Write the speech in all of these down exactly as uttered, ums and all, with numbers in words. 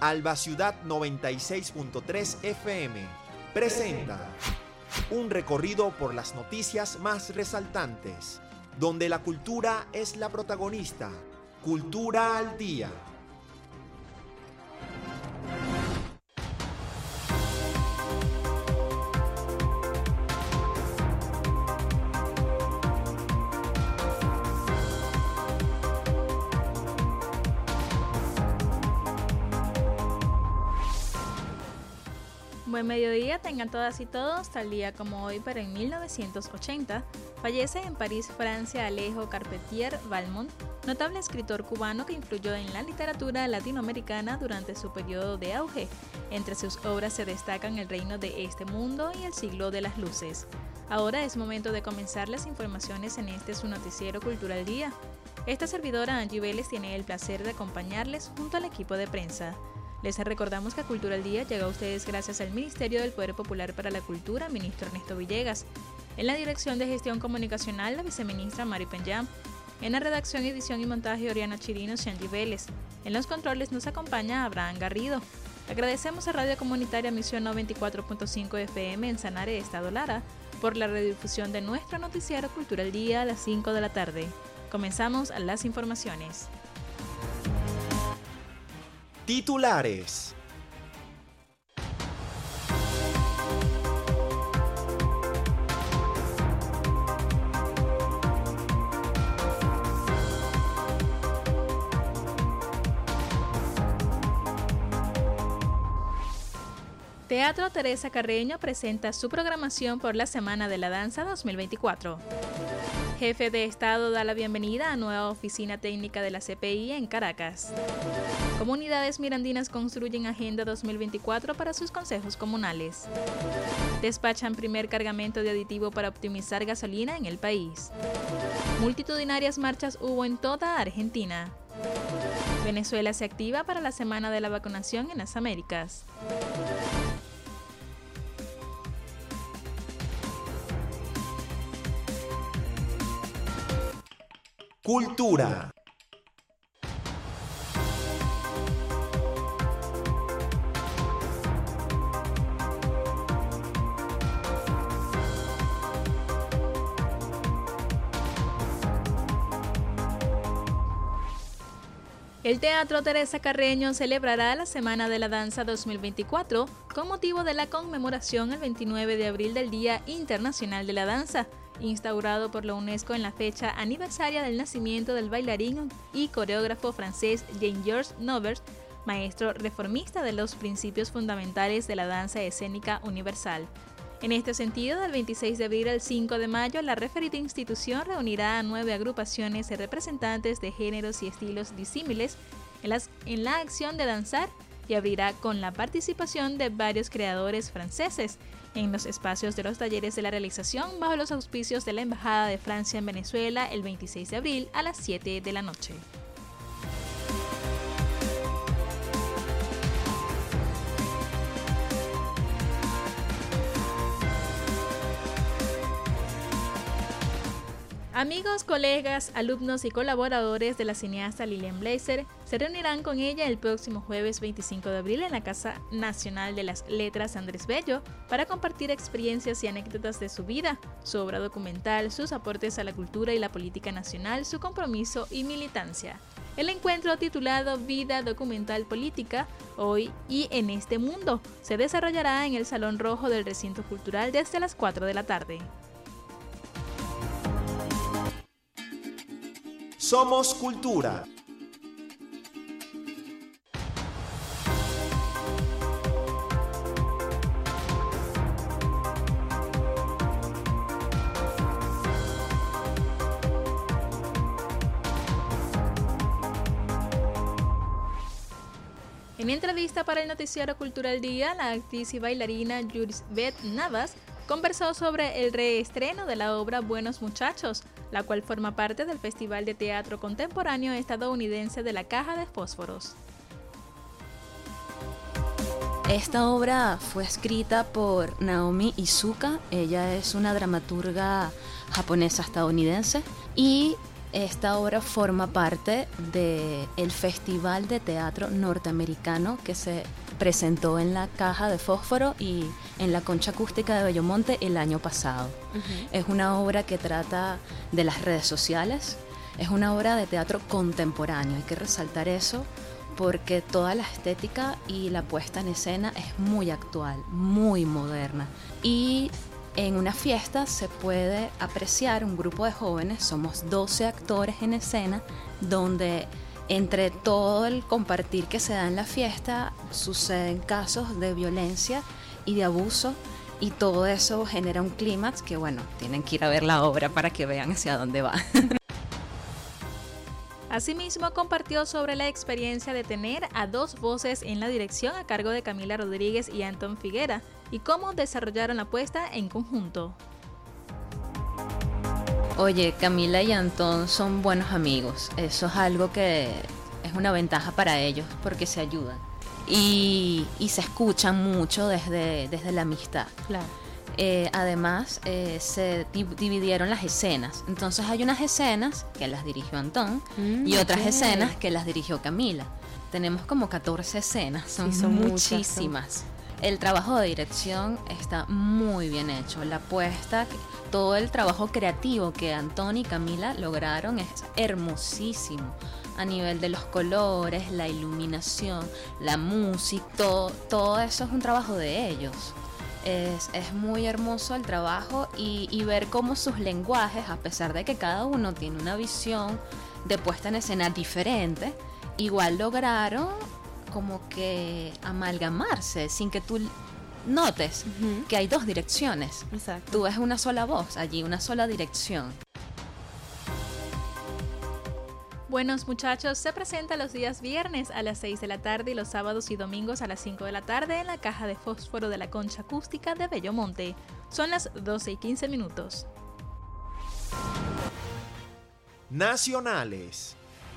Alba Ciudad noventa y seis punto tres F M presenta un recorrido por las noticias más resaltantes, donde la cultura es la protagonista. Cultura al día. Buen mediodía, tengan todas y todos, tal día como hoy, pero en mil novecientos ochenta, fallece en París, Francia, Alejo Carpentier Valmont, notable escritor cubano que influyó en la literatura latinoamericana durante su periodo de auge. Entre sus obras se destacan El reino de este mundo y El siglo de las luces. Ahora es momento de comenzar las informaciones en este su noticiero Cultura al Día. Esta servidora Angie Vélez tiene el placer de acompañarles junto al equipo de prensa. Les recordamos que Cultura al Día llega a ustedes gracias al Ministerio del Poder Popular para la Cultura, ministro Ernesto Villegas. En la Dirección de Gestión Comunicacional, la viceministra Mari Penyam. En la redacción, edición y montaje, Oriana Chirino y Angie Vélez. En los controles nos acompaña Abraham Garrido. Agradecemos a Radio Comunitaria Misión noventa y cuatro punto cinco F M en Sanare, Estado Lara, por la redifusión de nuestro noticiero Cultura al Día a las cinco de la tarde. Comenzamos las informaciones. Titulares. Teatro Teresa Carreño presenta su programación por la Semana de la Danza dos mil veinticuatro. Jefe de Estado da la bienvenida a nueva oficina técnica de la C P I en Caracas. Comunidades mirandinas construyen Agenda dos mil veinticuatro para sus consejos comunales. Despachan primer cargamento de aditivo para optimizar gasolina en el país. Multitudinarias marchas hubo en toda Argentina. Venezuela se activa para la Semana de la Vacunación en las Américas. Cultura. El Teatro Teresa Carreño celebrará la Semana de la Danza dos mil veinticuatro con motivo de la conmemoración el veintinueve de abril del Día Internacional de la Danza, instaurado por la UNESCO en la fecha aniversaria del nacimiento del bailarín y coreógrafo francés Jean-Georges Nobert, maestro reformista de los principios fundamentales de la danza escénica universal. En este sentido, del veintiséis de abril al cinco de mayo, la referida institución reunirá a nueve agrupaciones de representantes de géneros y estilos disímiles en, las, en la acción de danzar y abrirá con la participación de varios creadores franceses en los espacios de los talleres de la realización bajo los auspicios de la Embajada de Francia en Venezuela el veintiséis de abril a las siete de la noche. Amigos, colegas, alumnos y colaboradores de la cineasta Lilian Blazer se reunirán con ella el próximo jueves veinticinco de abril en la Casa Nacional de las Letras Andrés Bello para compartir experiencias y anécdotas de su vida, su obra documental, sus aportes a la cultura y la política nacional, su compromiso y militancia. El encuentro, titulado Vida Documental Política, hoy y en este mundo, se desarrollará en el Salón Rojo del Recinto Cultural desde las cuatro de la tarde. Somos Cultura. En entrevista para el noticiero Cultura al Día, la actriz y bailarina Yurisbeth Navas conversó sobre el reestreno de la obra Buenos Muchachos, la cual forma parte del Festival de Teatro Contemporáneo estadounidense de la Caja de Fósforos. Esta obra fue escrita por Naomi Iizuka. Ella es una dramaturga japonesa estadounidense y Esta obra forma parte del Festival de Teatro Norteamericano que se presentó en la Caja de Fósforo y en la Concha Acústica de Bellomonte el año pasado. Uh-huh. Es una obra que trata de las redes sociales, es una obra de teatro contemporáneo, hay que resaltar eso porque toda la estética y la puesta en escena es muy actual, muy moderna. Y en una fiesta se puede apreciar un grupo de jóvenes, somos doce actores en escena, donde entre todo el compartir que se da en la fiesta suceden casos de violencia y de abuso, y todo eso genera un clímax que, bueno, tienen que ir a ver la obra para que vean hacia dónde va. Asimismo, compartió sobre la experiencia de tener a dos voces en la dirección a cargo de Camila Rodríguez y Antón Figuera y cómo desarrollaron la puesta en conjunto. Oye, Camila y Antón son buenos amigos. Eso es algo que es una ventaja para ellos porque se ayudan y, y se escuchan mucho desde, desde la amistad. Claro. Eh, además, eh, se dividieron las escenas. Entonces hay unas escenas que las dirigió Antón mm, y otras okay. escenas que las dirigió Camila. Tenemos como catorce escenas, son, sí, son muchísimas. Muchas, son... El trabajo de dirección está muy bien hecho. La puesta, todo el trabajo creativo que Antón y Camila lograron es hermosísimo. A nivel de los colores, la iluminación, la música, todo, todo eso es un trabajo de ellos. Es, es muy hermoso el trabajo y, y ver cómo sus lenguajes, a pesar de que cada uno tiene una visión de puesta en escena diferente, igual lograron como que amalgamarse sin que tú notes uh-huh. que hay dos direcciones. Exacto. Tú ves una sola voz allí, una sola dirección. Buenos Muchachos se presenta los días viernes a las seis de la tarde y los sábados y domingos a las cinco de la tarde en la Caja de Fósforo de la Concha Acústica de Bellomonte. Son las doce y quince minutos. Nacionales.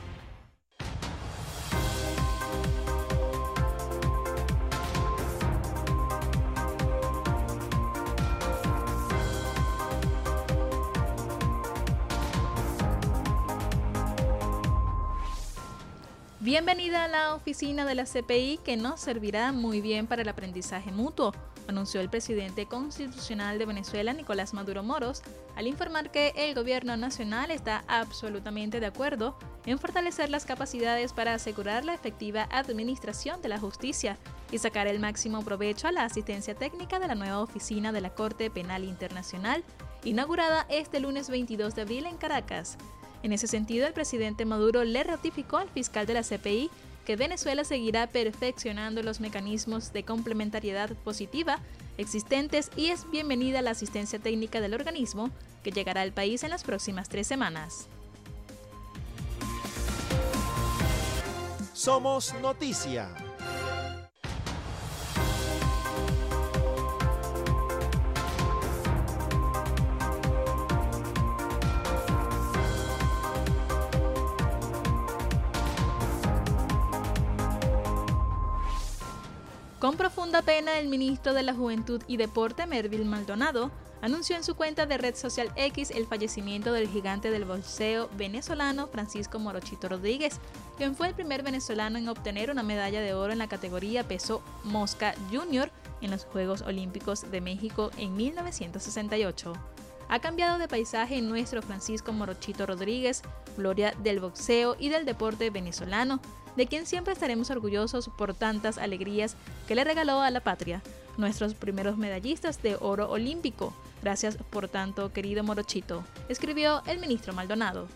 Bienvenida a la oficina de la C P I que nos servirá muy bien para el aprendizaje mutuo, anunció el presidente constitucional de Venezuela, Nicolás Maduro Moros, al informar que el gobierno nacional está absolutamente de acuerdo en fortalecer las capacidades para asegurar la efectiva administración de la justicia y sacar el máximo provecho a la asistencia técnica de la nueva oficina de la Corte Penal Internacional, inaugurada este lunes veintidós de abril en Caracas. En ese sentido, el presidente Maduro le ratificó al fiscal de la C P I que Venezuela seguirá perfeccionando los mecanismos de complementariedad positiva existentes y es bienvenida la asistencia técnica del organismo que llegará al país en las próximas tres semanas. Somos Noticia. Con profunda pena, el ministro de la Juventud y Deporte, Mervil Maldonado, anunció en su cuenta de red social X el fallecimiento del gigante del boxeo venezolano Francisco Morochito Rodríguez, quien fue el primer venezolano en obtener una medalla de oro en la categoría peso mosca junior en los Juegos Olímpicos de México en mil novecientos sesenta y ocho. Ha cambiado de paisaje nuestro Francisco Morochito Rodríguez, gloria del boxeo y del deporte venezolano, de quien siempre estaremos orgullosos por tantas alegrías que le regaló a la patria, nuestros primeros medallistas de oro olímpico. Gracias por tanto, querido Morochito, escribió el ministro Maldonado.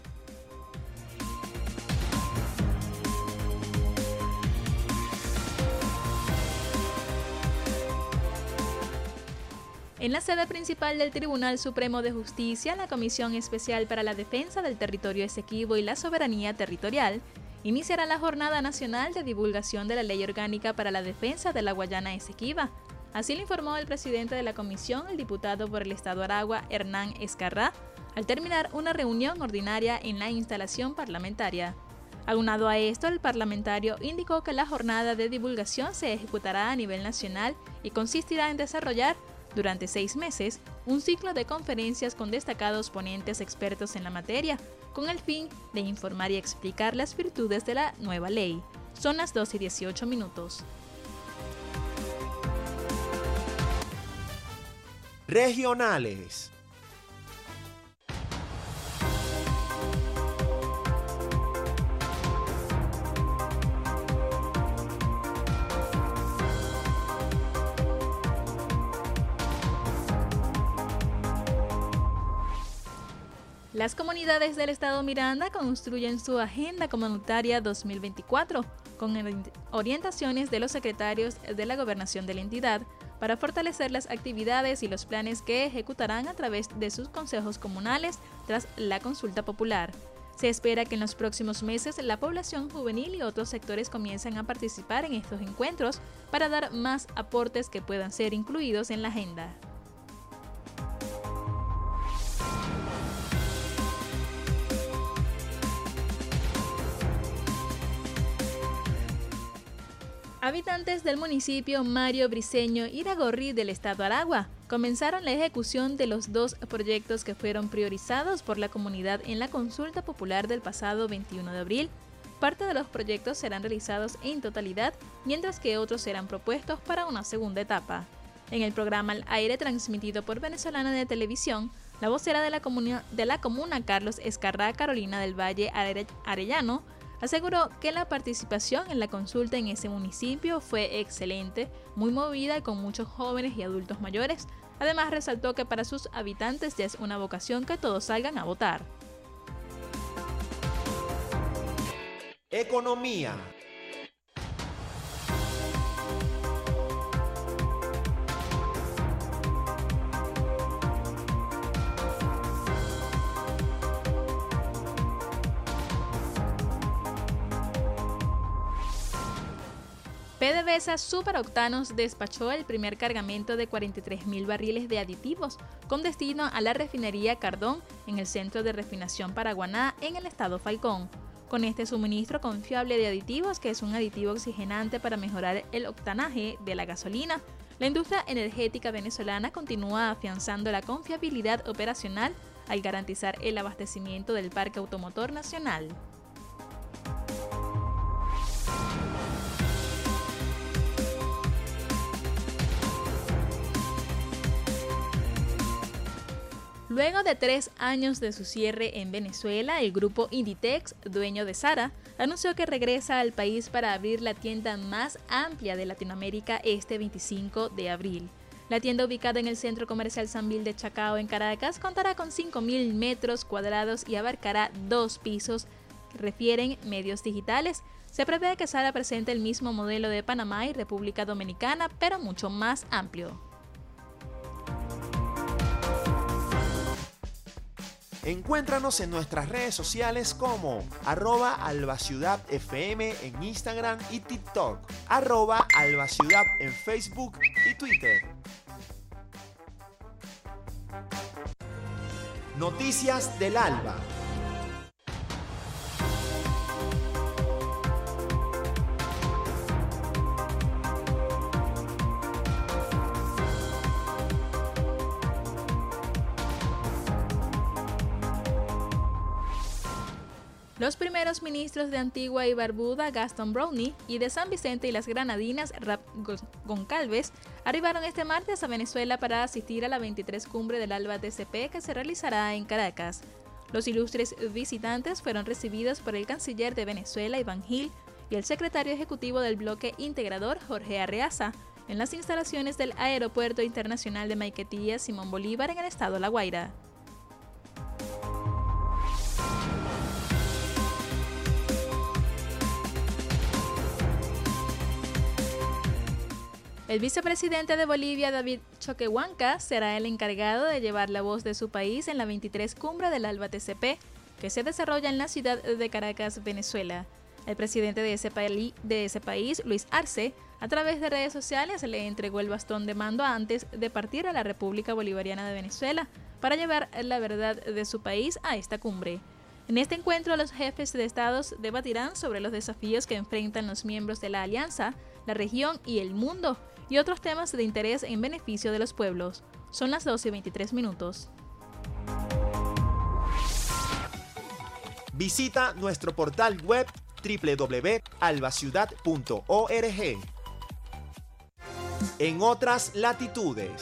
En la sede principal del Tribunal Supremo de Justicia, la Comisión Especial para la Defensa del Territorio Esequibo y la Soberanía Territorial iniciará la Jornada Nacional de Divulgación de la Ley Orgánica para la Defensa de la Guayana Esequiba. Así lo informó el presidente de la comisión, el diputado por el Estado Aragua, Hernán Escarrá, al terminar una reunión ordinaria en la instalación parlamentaria. Aunado a esto, el parlamentario indicó que la jornada de divulgación se ejecutará a nivel nacional y consistirá en desarrollar durante seis meses un ciclo de conferencias con destacados ponentes expertos en la materia, con el fin de informar y explicar las virtudes de la nueva ley. Son las dos y dieciocho minutos. Regionales. Las comunidades del estado Miranda construyen su Agenda Comunitaria dos mil veinticuatro con orientaciones de los secretarios de la gobernación de la entidad para fortalecer las actividades y los planes que ejecutarán a través de sus consejos comunales tras la consulta popular. Se espera que en los próximos meses la población juvenil y otros sectores comiencen a participar en estos encuentros para dar más aportes que puedan ser incluidos en la agenda. Habitantes del municipio Mario Briceño Iragorri del estado Aragua comenzaron la ejecución de los dos proyectos que fueron priorizados por la comunidad en la consulta popular del pasado veintiuno de abril. Parte de los proyectos serán realizados en totalidad, mientras que otros serán propuestos para una segunda etapa. En el programa Al Aire transmitido por Venezolana de Televisión, la vocera de la comuna, de la comuna Carlos Escarrá Carolina del Valle Arellano aseguró que la participación en la consulta en ese municipio fue excelente, muy movida y con muchos jóvenes y adultos mayores. Además, resaltó que para sus habitantes ya es una vocación que todos salgan a votar. Economía. PDVSA Superoctanos despachó el primer cargamento de cuarenta y tres mil barriles de aditivos con destino a la refinería Cardón en el centro de refinación Paraguaná en el estado Falcón. Con este suministro confiable de aditivos, que es un aditivo oxigenante para mejorar el octanaje de la gasolina, la industria energética venezolana continúa afianzando la confiabilidad operacional al garantizar el abastecimiento del parque automotor nacional. Luego de tres años de su cierre en Venezuela, el grupo Inditex, dueño de Zara, anunció que regresa al país para abrir la tienda más amplia de Latinoamérica este veinticinco de abril. La tienda, ubicada en el Centro Comercial Sambil de Chacao en Caracas, contará con cinco mil metros cuadrados y abarcará dos pisos, refieren medios digitales. Se prevé que Zara presente el mismo modelo de Panamá y República Dominicana, pero mucho más amplio. Encuéntranos en nuestras redes sociales como arroba albaciudadfm en Instagram y TikTok, arroba albaciudad en Facebook y Twitter. Noticias del Alba. Los primeros ministros de Antigua y Barbuda, Gaston Brownie, y de San Vicente y las Granadinas, Rap Goncalves, arribaron este martes a Venezuela para asistir a la veintitrés Cumbre del ALBA T C P que se realizará en Caracas. Los ilustres visitantes fueron recibidos por el canciller de Venezuela, Iván Gil, y el secretario ejecutivo del bloque integrador, Jorge Arreaza, en las instalaciones del Aeropuerto Internacional de Maiquetía Simón Bolívar en el estado La Guaira. El vicepresidente de Bolivia, David Choquehuanca, será el encargado de llevar la voz de su país en la veintitrés Cumbre del ALBA T C P, que se desarrolla en la ciudad de Caracas, Venezuela. El presidente de ese, pali- de ese país, Luis Arce, a través de redes sociales le entregó el bastón de mando antes de partir a la República Bolivariana de Venezuela para llevar la verdad de su país a esta cumbre. En este encuentro, los jefes de estados debatirán sobre los desafíos que enfrentan los miembros de la alianza, la región y el mundo, y otros temas de interés en beneficio de los pueblos. Son las doce y veintitrés minutos. Visita nuestro portal web doble u doble u doble u punto albaciudad punto org. En otras latitudes.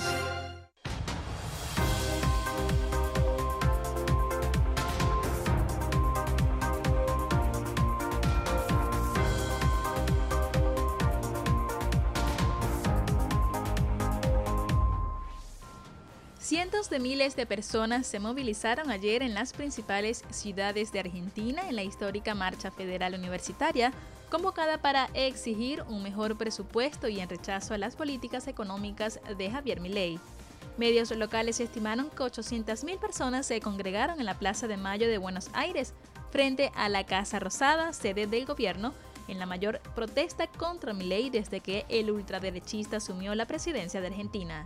Cientos de miles de personas se movilizaron ayer en las principales ciudades de Argentina en la histórica Marcha Federal Universitaria, convocada para exigir un mejor presupuesto y en rechazo a las políticas económicas de Javier Milei. Medios locales estimaron que ochocientas mil personas se congregaron en la Plaza de Mayo de Buenos Aires, frente a la Casa Rosada, sede del gobierno, en la mayor protesta contra Milei desde que el ultraderechista asumió la presidencia de Argentina.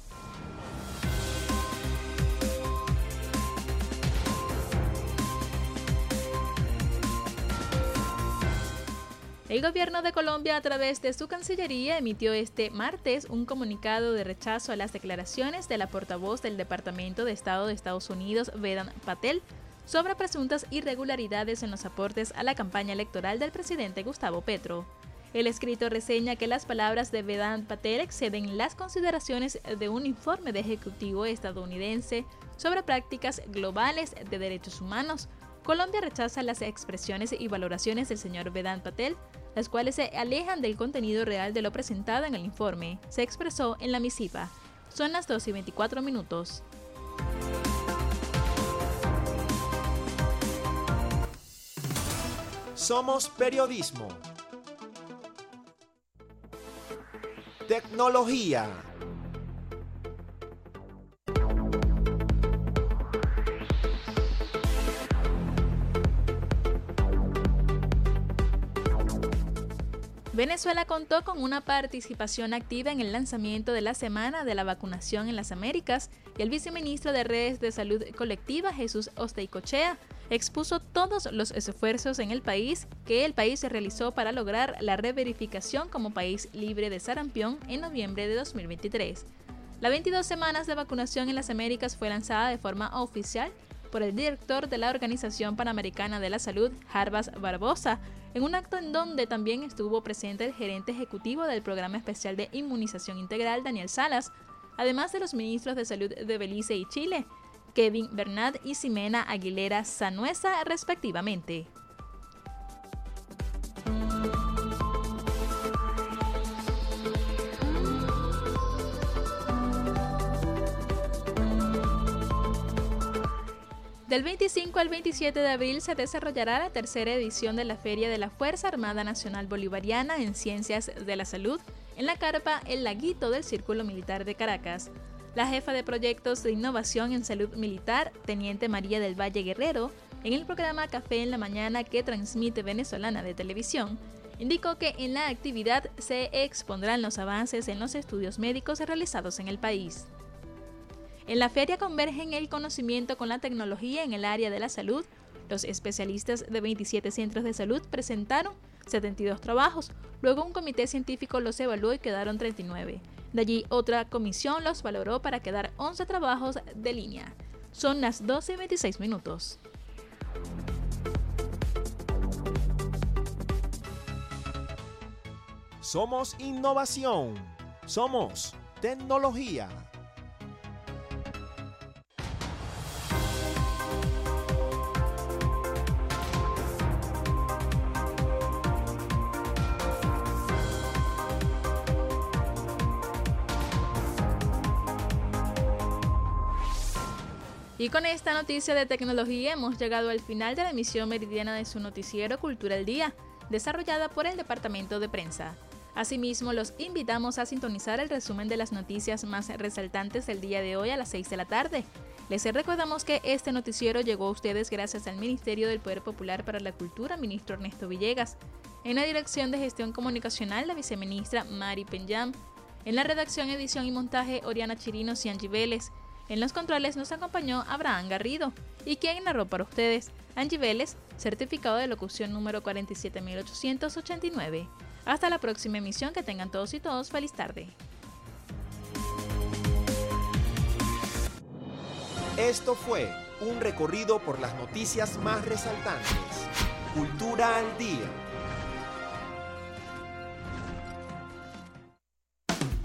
El gobierno de Colombia, a través de su Cancillería, emitió este martes un comunicado de rechazo a las declaraciones de la portavoz del Departamento de Estado de Estados Unidos, Vedant Patel, sobre presuntas irregularidades en los aportes a la campaña electoral del presidente Gustavo Petro. El escrito reseña que las palabras de Vedant Patel exceden las consideraciones de un informe de ejecutivo estadounidense sobre prácticas globales de derechos humanos. Colombia rechaza las expresiones y valoraciones del señor Vedant Patel, las cuales se alejan del contenido real de lo presentado en el informe, se expresó en la misiva. Son las dos y veinticuatro minutos. Somos periodismo. Tecnología. Venezuela contó con una participación activa en el lanzamiento de la Semana de la Vacunación en las Américas y el viceministro de Redes de Salud Colectiva, Jesús Osteicochea, expuso todos los esfuerzos en el país que el país se realizó para lograr la reverificación como país libre de sarampión en noviembre de dos mil veintitrés. La veintidós Semanas de Vacunación en las Américas fue lanzada de forma oficial por el director de la Organización Panamericana de la Salud, Jarbas Barbosa, en un acto en donde también estuvo presente el gerente ejecutivo del Programa Especial de Inmunización Integral, Daniel Salas, además de los ministros de Salud de Belice y Chile, Kevin Bernat y Ximena Aguilera Sanuesa, respectivamente. Del veinticinco al veintisiete de abril se desarrollará la tercera edición de la Feria de la Fuerza Armada Nacional Bolivariana en Ciencias de la Salud en la carpa El Laguito del Círculo Militar de Caracas. La jefa de proyectos de innovación en salud militar, Teniente María del Valle Guerrero, en el programa Café en la Mañana que transmite Venezolana de Televisión, indicó que en la actividad se expondrán los avances en los estudios médicos realizados en el país. En la feria convergen el conocimiento con la tecnología en el área de la salud. Los especialistas de veintisiete centros de salud presentaron setenta y dos trabajos, luego un comité científico los evaluó y quedaron treinta y nueve. De allí otra comisión los valoró para quedar once trabajos de línea. Son las doce y veintiséis minutos. Somos innovación. Somos tecnología. Y con esta noticia de tecnología hemos llegado al final de la emisión meridiana de su noticiero Cultura al Día, desarrollada por el Departamento de Prensa. Asimismo, los invitamos a sintonizar el resumen de las noticias más resaltantes del día de hoy a las seis de la tarde. Les recordamos que este noticiero llegó a ustedes gracias al Ministerio del Poder Popular para la Cultura, ministro Ernesto Villegas. En la Dirección de Gestión Comunicacional, la viceministra Mari Penyam. En la redacción, edición y montaje, Oriana Chirinos y Angie Vélez. En los controles nos acompañó Abraham Garrido. ¿Y quien narró para ustedes? Angie Vélez, certificado de locución número cuarenta y siete mil ochocientos ochenta y nueve. Hasta la próxima emisión, que tengan todos y todos feliz tarde. Esto fue un recorrido por las noticias más resaltantes. Cultura al día.